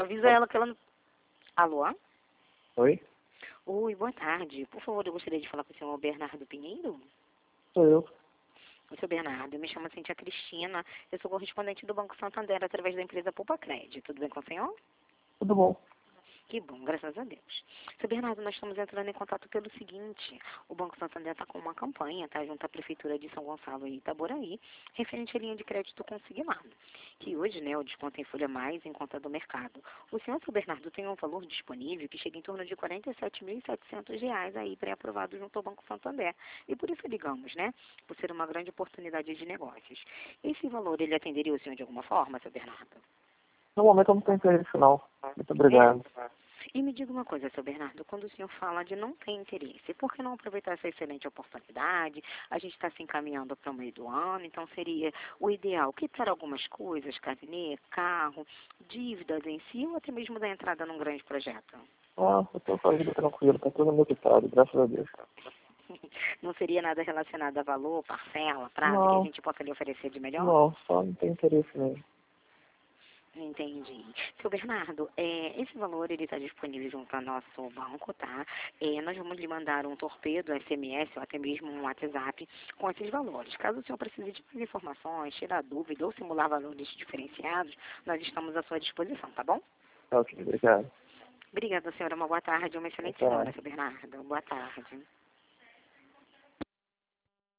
Avisa ela que ela não... Alô? Oi? Oi, boa tarde. Por favor, eu gostaria de falar com o senhor Bernardo Pinheiro. Sou eu. O senhor Bernardo, eu me chamo Cintia Cristina. Eu sou correspondente do Banco Santander através da empresa Poupa Crédito. Tudo bem com o senhor? Tudo bom? Que bom, graças a Deus. Seu Bernardo, nós estamos entrando em contato pelo seguinte: o Banco Santander está com uma campanha, tá, junto à Prefeitura de São Gonçalo e Itaboraí, referente à linha de crédito consignado, que hoje, né, o desconto em folha mais em conta do mercado. O senhor, seu Bernardo, tem um valor disponível que chega em torno de R$ 47.700 aí pré-aprovado junto ao Banco Santander. E por isso ligamos, né, por ser uma grande oportunidade de negócios. Esse valor, ele atenderia o senhor de alguma forma, seu Bernardo? No momento eu não tenho interesse não. Muito obrigado. E me diga uma coisa, seu Bernardo, quando o senhor fala de não ter interesse, por que não aproveitar essa excelente oportunidade? A gente está se encaminhando para o meio do ano, então seria o ideal quitar algumas coisas, carnê, carro, dívidas em si, ou até mesmo dar entrada num grande projeto. Ah, eu tô com a vida tranquila, tá tudo meu quitado, graças a Deus. Não seria nada relacionado a valor, parcela, prazo, que a Não, gente possa lhe oferecer de melhor? não, só não tenho interesse mesmo. Entendi. Seu Bernardo, esse valor ele está disponível junto ao nosso banco, tá? Nós vamos lhe mandar um torpedo, SMS ou até mesmo um WhatsApp com esses valores. Caso o senhor precise de mais informações, tirar dúvida ou simular valores diferenciados, nós estamos à sua disposição, tá bom? Ok, obrigado. Obrigada, senhora. Uma boa tarde, uma Boa excelente semana, tarde. seu Bernardo. Boa tarde.